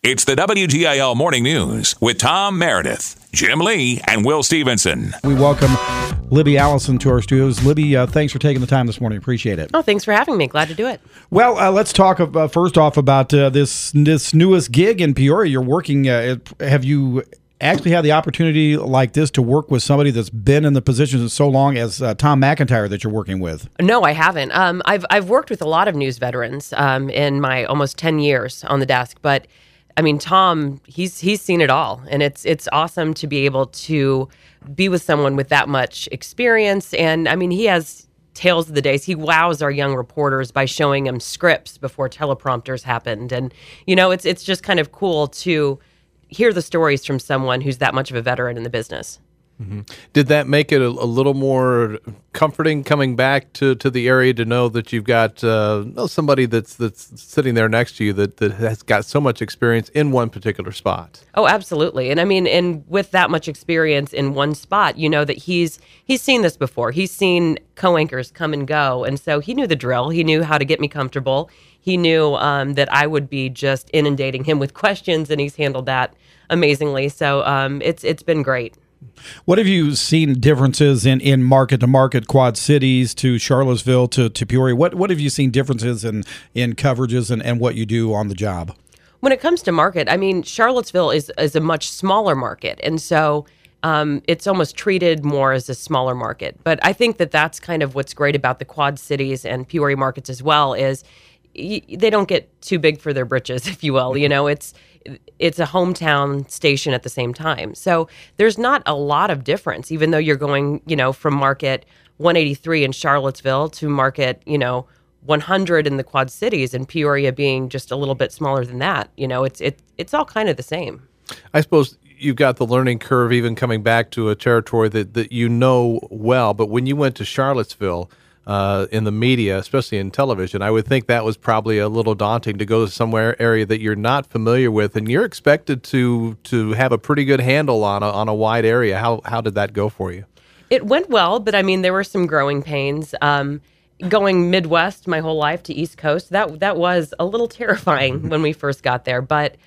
It's the WGIL Morning News with Tom Meredith, Jim Lee, and Will Stevenson. We welcome Libby Allison to our studios. Libby, thanks for taking the time this morning. Appreciate it. Oh, thanks for having me. Glad to do it. Well, let's talk first off about this newest gig in Peoria. You're working. Have you actually had the opportunity like this to work with somebody that's been in the position so long as Tom McIntyre that you're working with? No, I haven't. I've worked with a lot of news veterans in my almost 10 years on the desk, but I mean, Tom, he's seen it all, and it's awesome to be able to be with someone with that much experience. And I mean, he has tales of the days. He wows our young reporters by showing them scripts before teleprompters happened, and you know, it's just kind of cool to hear the stories from someone who's that much of a veteran in the business. Mm-hmm. Did that make it a little more comforting coming back to the area to know that you've got somebody that's sitting there next to you that has got so much experience in one particular spot? Oh, absolutely. And I mean, and with that much experience in one spot, you know that he's seen this before. He's seen co-anchors come and go. And so he knew the drill. He knew how to get me comfortable. He knew that I would be just inundating him with questions, and he's handled that amazingly. So it's been great. What have you seen differences in market to market, Quad Cities to Charlottesville to Peoria? What have you seen differences in coverages and what you do on the job? When it comes to market, I mean, Charlottesville is a much smaller market. And so it's almost treated more as a smaller market. But I think that that's kind of what's great about the Quad Cities and Peoria markets as well is they don't get too big for their britches, if you will. You know, it's a hometown station at the same time. So there's not a lot of difference, even though you're going, you know, from market 183 in Charlottesville to market, 100 in the Quad Cities, and Peoria being just a little bit smaller than that. You know, it's all kind of the same. I suppose you've got the learning curve even coming back to a territory that you know well, but when you went to Charlottesville, in the media, especially in television, I would think that was probably a little daunting to go to somewhere area that you're not familiar with, and you're expected to have a pretty good handle on a wide area. How did that go for you? It went well, but I mean, there were some growing pains. Going Midwest my whole life to East Coast, that was a little terrifying when we first got there, but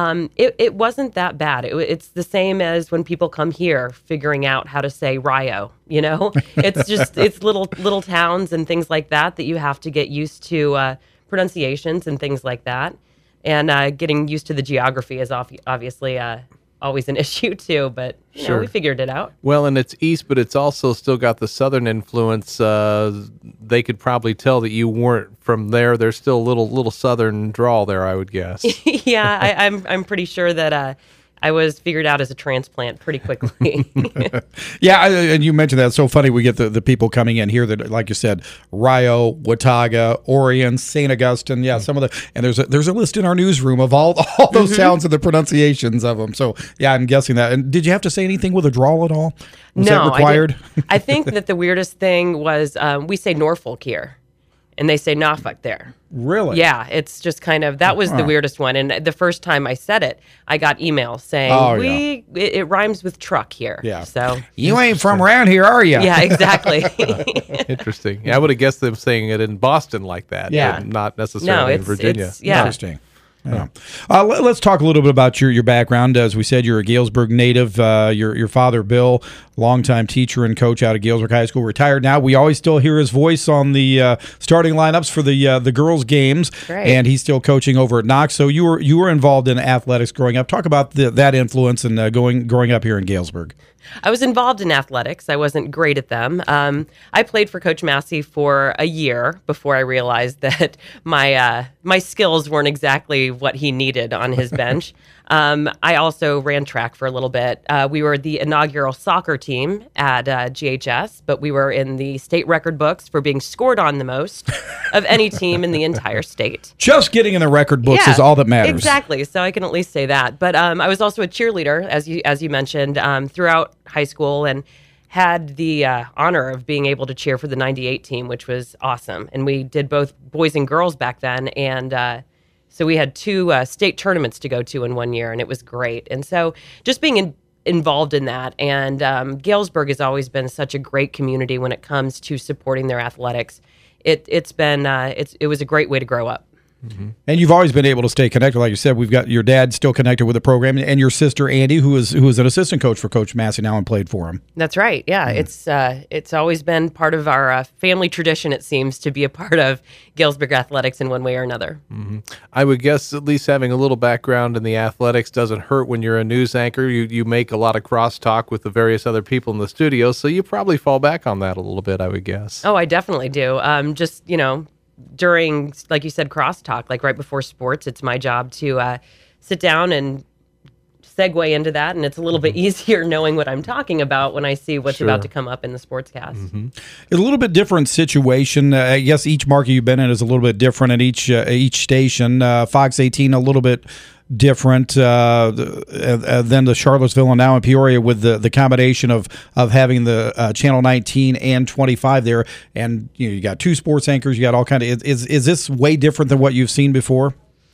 it wasn't that bad. It's the same as when people come here figuring out how to say Rio, you know? It's little towns and things like that you have to get used to pronunciations and things like that. And getting used to the geography is obviously always an issue too, but you know, we figured it out. Well, and it's east, but it's also still got the southern influence. They could probably tell that you weren't from there. There's still a little southern drawl there, I would guess. Yeah, I'm pretty sure that I was figured out as a transplant pretty quickly. Yeah, and you mentioned that. It's so funny. We get the people coming in here that, like you said, Rio, Watauga, Orion, St. Augustine. Yeah, some of the, and there's a list in our newsroom of all those towns and the pronunciations of them. So yeah, I'm guessing that. And did you have to say anything with a drawl at all? Was that required? I think that the weirdest thing was we say Norfolk here, and they say Norfolk there. Really? Yeah, it's just kind of, that was the weirdest one. And the first time I said it, I got emails saying, it rhymes with truck here. Yeah. So you ain't from around here, are you? Yeah, exactly. Interesting. Yeah, I would have guessed them saying it in Boston like that. Yeah. But not necessarily in Virginia. Yeah. Interesting. Yeah. Let's talk a little bit about your background. As we said, you're a Galesburg native. Your father, Bill, longtime teacher and coach out of Galesburg High School, retired now. We always still hear his voice on the starting lineups for the girls' games, and he's still coaching over at Knox. So you were involved in athletics growing up. Talk about that influence and growing up here in Galesburg. I was involved in athletics. I wasn't great at them. I played for Coach Massey for a year before I realized that my skills weren't exactly what he needed on his bench. I also ran track for a little bit. We were the inaugural soccer team at GHS, but we were in the state record books for being scored on the most of any team in the entire state. Just getting in the record books is all that matters. Exactly. So I can at least say that. But I was also a cheerleader, as you mentioned, throughout high school, and had the honor of being able to cheer for the 98 team, which was awesome. And we did both boys and girls back then. And so we had two state tournaments to go to in 1 year, and it was great. And so just being involved in that. And Galesburg has always been such a great community when it comes to supporting their athletics. It was a great way to grow up. And you've always been able to stay connected. Like you said, we've got your dad still connected with the program, and your sister Andy, who is an assistant coach for Coach Massey now and played for him. That's right. Yeah, it's always been part of our family tradition. It seems to be a part of Galesburg athletics in one way or another. I would guess at least having a little background in the athletics doesn't hurt when you're a news anchor. You make a lot of crosstalk with the various other people in the studio, so you probably fall back on that a little bit, I would guess. Oh, I definitely do. Just during, like you said, crosstalk, like right before sports, it's my job to sit down and segue into that, and it's a little bit easier knowing what I'm talking about when I see what's about to come up in the sportscast. A little bit different situation. I guess each market you've been in is a little bit different at each station. Fox 18 a little bit different than the Charlottesville and now in Peoria, with the combination of having the Channel 19 and 25 there, and you got two sports anchors. You got all kind of. Is this way different than what you've seen before?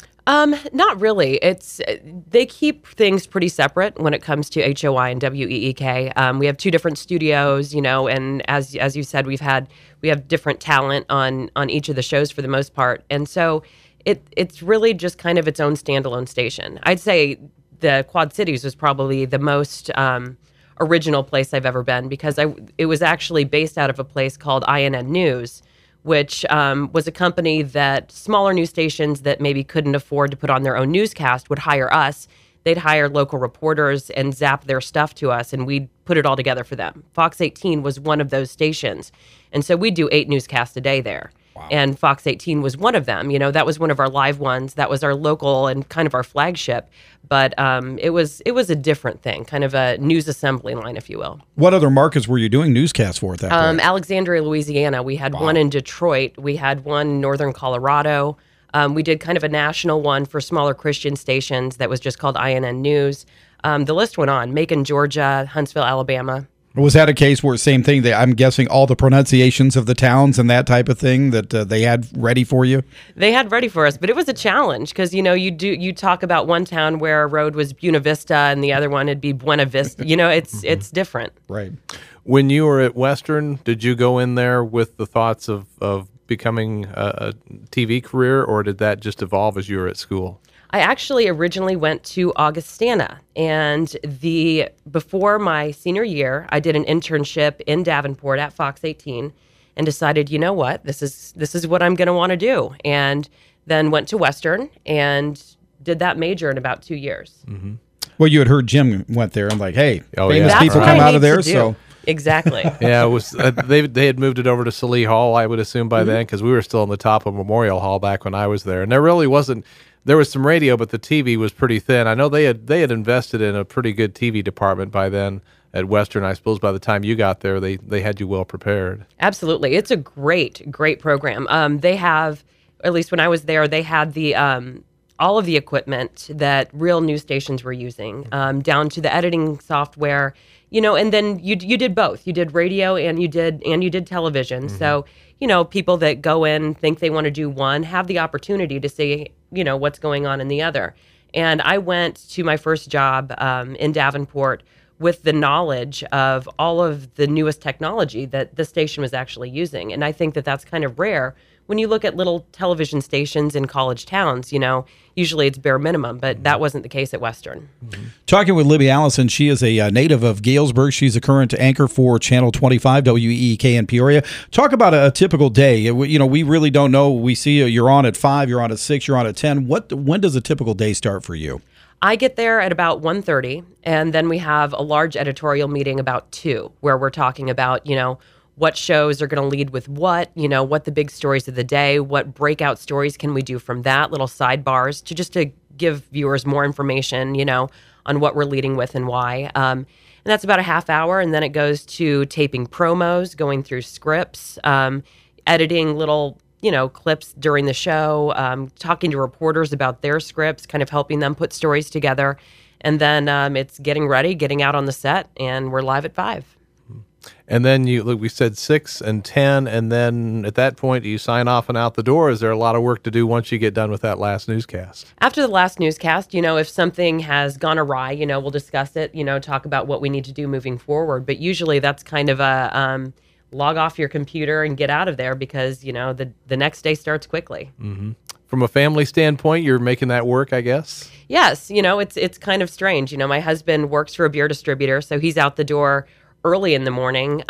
Not really. They keep things pretty separate when it comes to HOI and WEEK. We have two different studios, and as you said, we have different talent on each of the shows for the most part, and so it's really just kind of its own standalone station. I'd say the Quad Cities was probably the most original place I've ever been, because it was actually based out of a place called INN News, which was a company that smaller news stations that maybe couldn't afford to put on their own newscast would hire us. They'd hire local reporters and zap their stuff to us, and we'd put it all together for them. Fox 18 was one of those stations, and so we'd do 8 newscasts a day there. Wow. And Fox 18 was one of them. That was one of our live ones. That was our local and kind of our flagship. But it was a different thing, kind of a news assembly line, if you will. What other markets were you doing newscasts for at that point? Alexandria, Louisiana. We had one in Detroit. We had one in northern Colorado. We did kind of a national one for smaller Christian stations that was just called INN News. The list went on. Macon, Georgia, Huntsville, Alabama. Was that a case where same thing? I'm guessing all the pronunciations of the towns and that type of thing that they had ready for you? They had ready for us, but it was a challenge because, you talk about one town where a road was Buena Vista and the other one would be Buena Vista. It's different. Right. When you were at Western, did you go in there with the thoughts of becoming a TV career, or did that just evolve as you were at school? I actually originally went to Augustana, and before my senior year, I did an internship in Davenport at Fox 18, and decided, you know what, this is what I'm going to want to do, and then went to Western and did that major in about 2 years. Mm-hmm. Well, you had heard Jim went there and like, hey, famous That's people what come I out of need there, to do. so. Exactly. Yeah, it was. They had moved it over to Salee Hall, I would assume by then, because we were still on the top of Memorial Hall back when I was there, and there really wasn't. There was some radio, but the TV was pretty thin. I know they had invested in a pretty good TV department by then at Western. I suppose by the time you got there, they had you well prepared. Absolutely, it's a great program. They have, at least when I was there, they had the all of the equipment that real news stations were using, down to the editing software. And then you did both. You did radio and you did television. Mm-hmm. So, people that go in, think they want to do one, have the opportunity to see, what's going on in the other. And I went to my first job in Davenport with the knowledge of all of the newest technology that the station was actually using. And I think that that's kind of rare. When you look at little television stations in college towns, usually it's bare minimum, but that wasn't the case at Western. Mm-hmm. Talking with Libby Allison, she is a native of Galesburg. She's a current anchor for Channel 25, WEEK in Peoria. Talk about a typical day. We really don't know. We see you're on at 5, you're on at 6, you're on at 10. When does a typical day start for you? I get there at about 1:30, and then we have a large editorial meeting about 2, where we're talking about, what shows are going to lead with what the big stories of the day, what breakout stories can we do from that, little sidebars to give viewers more information, on what we're leading with and why. And that's about a half hour. And then it goes to taping promos, going through scripts, editing little, clips during the show, talking to reporters about their scripts, kind of helping them put stories together. And then it's getting ready, getting out on the set, and we're live at 5. And then we said 6 and 10, and then at that point, do you sign off and out the door? Is there a lot of work to do once you get done with that last newscast? After the last newscast, if something has gone awry, we'll discuss it, talk about what we need to do moving forward. But usually that's kind of a log off your computer and get out of there because, the next day starts quickly. From a family standpoint, you're making that work, I guess? Yes. It's kind of strange. My husband works for a beer distributor, so he's out the door early in the morning.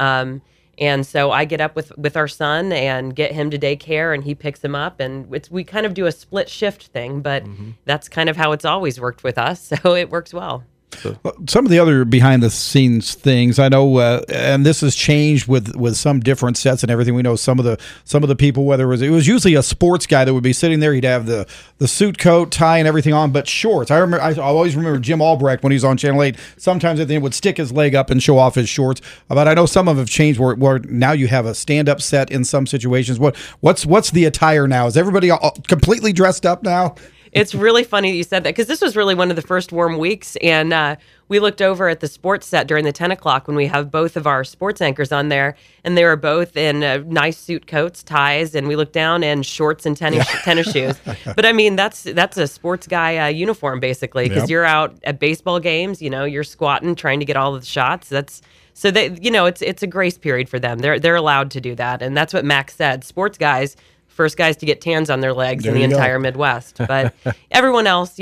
And so I get up with our son and get him to daycare, and he picks him up. And we kind of do a split shift thing, but that's kind of how it's always worked with us. So it works well. Some of the other behind the scenes things I know, and this has changed with some different sets and everything. We know some of the people, whether it was usually a sports guy that would be sitting there. He'd have the suit, coat, tie, and everything on, but shorts. I always remember Jim Albrecht when he was on Channel 8. Sometimes I think would stick his leg up and show off his shorts. But I know some of them have changed where now you have a stand up set in some situations. What's the attire now? Is everybody all completely dressed up now? It's really funny that you said that because this was really one of the first warm weeks. And we looked over at the sports set during the 10 o'clock when we have both of our sports anchors on there. And they were both in nice suit coats, ties. And we looked down in shorts and tennis shoes. But I mean, that's a sports guy uniform, basically, because you're out at baseball games. You're squatting, trying to get all of the shots. So they, it's a grace period for them. They're allowed to do that. And that's what Max said. Sports guys, first guys to get tans on their legs in the entire Midwest. But everyone else,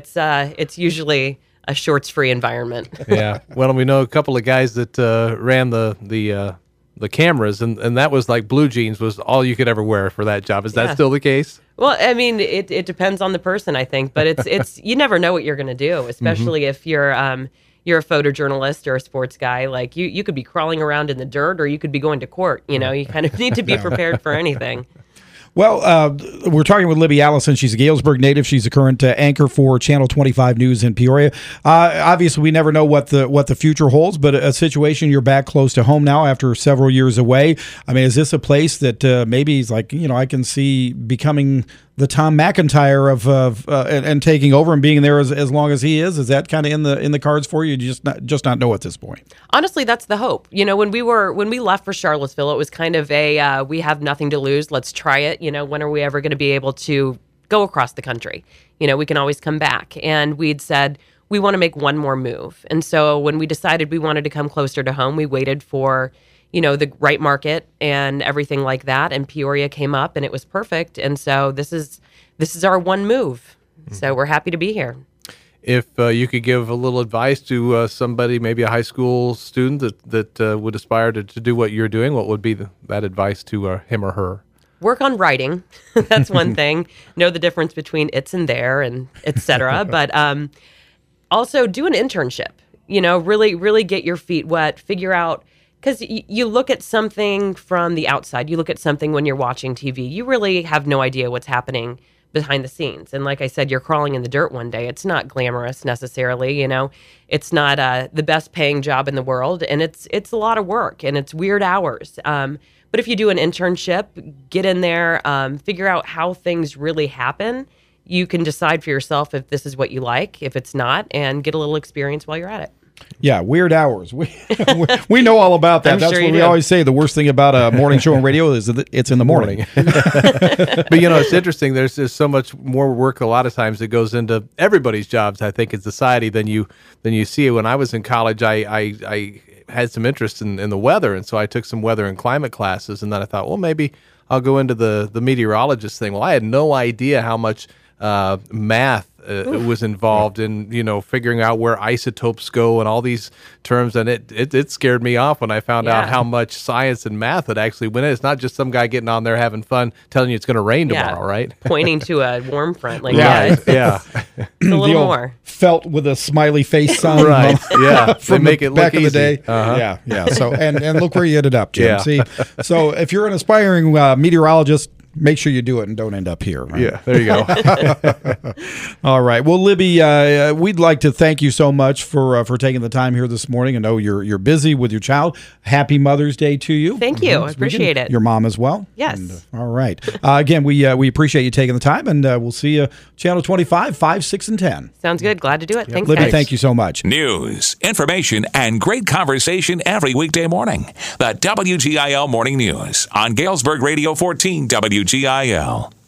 it's usually a shorts-free environment. Yeah. Well, we know a couple of guys that ran the cameras, and that was like blue jeans was all you could ever wear for that job. Is that still the case? Well, I mean, it depends on the person, I think. But it's you never know what you're going to do, especially if you're a photojournalist or a sports guy. Like you could be crawling around in the dirt, or you could be going to court. You kind of need to be prepared for anything. Well, we're talking with Libby Allison. She's a Galesburg native. She's the current anchor for Channel 25 News in Peoria. Obviously, we never know what the future holds, but a situation you're back close to home now after several years away. I mean, is this a place that maybe is like, I can see becoming the Tom McIntyre of and taking over and being there as long as he is? Is that kind of in the cards for you? Just not know at this point. Honestly, that's the hope. When we left for Charlottesville, it was kind of we have nothing to lose. Let's try it. When are we ever going to be able to go across the country? We can always come back. And we'd said we want to make one more move. And so when we decided we wanted to come closer to home, we waited for the right market and everything like that. And Peoria came up and it was perfect. And so this is our one move. So we're happy to be here. If you could give a little advice to somebody, maybe a high school student that would aspire to do what you're doing, what would be that advice to him or her? Work on writing. That's one thing. Know the difference between it's and there and et cetera. But also do an internship. Really, really get your feet wet. Figure out. Because you look at something from the outside, you look at something when you're watching TV, you really have no idea what's happening behind the scenes. And like I said, you're crawling in the dirt one day. It's not glamorous necessarily, It's not the best paying job in the world, and it's a lot of work, and it's weird hours. But if you do an internship, get in there, figure out how things really happen, you can decide for yourself if this is what you like, if it's not, and get a little experience while you're at it. Yeah, weird hours. We know all about that. That's what we always say. The worst thing about a morning show on radio is that it's in the morning. But it's interesting. There's so much more work a lot of times that goes into everybody's jobs, I think, in society than you see. When I was in college, I had some interest in the weather, and so I took some weather and climate classes, and then I thought, well, maybe I'll go into the meteorologist thing. Well, I had no idea how much math was involved in figuring out where isotopes go and all these terms, and it scared me off when I found out how much science and math it actually went in. It's not just some guy getting on there having fun telling you it's going to rain tomorrow, right? Pointing to a warm front, like it's a little more felt with a smiley face sun, right? Yeah, from make it back look in easy. the day. Yeah. So and look where you ended up, Jim. Yeah. See, so if you're an aspiring meteorologist, make sure you do it and don't end up here. Right? Yeah, there you go. All right. Well, Libby, we'd like to thank you so much for taking the time here this morning. I know you're busy with your child. Happy Mother's Day to you. Thank you. I appreciate it. Your mom as well. Yes. And, all right. Again, we appreciate you taking the time, and we'll see you Channel 25, 5, 6, and 10. Sounds good. Glad to do it. Thanks, Libby, guys. thank you so much. News, information, and great conversation every weekday morning. The WGIL Morning News on Galesburg Radio 14 WGIL.